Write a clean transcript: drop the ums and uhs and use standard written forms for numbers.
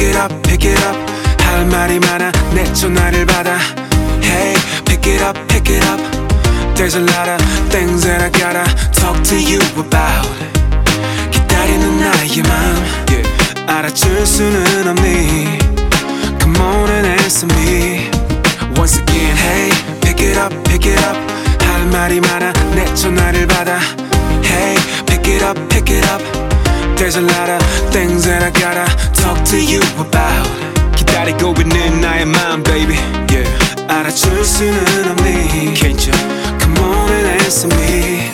pick it up 할 말이 많아 내 전화를 받아 Hey, pick it up There's a lot of things that I gotta talk to you about 기다리는 나의 맘 알아줄 수는 없니 Come on and answer me Once again Hey, pick it up 할 말이 많아 내 전화를 받아 Hey, pick it up There's a lot of things that I gotta talk to you about 기다리고 있는 나의 맘 baby 알아줄 수는 없니 Can't you Come on and answer me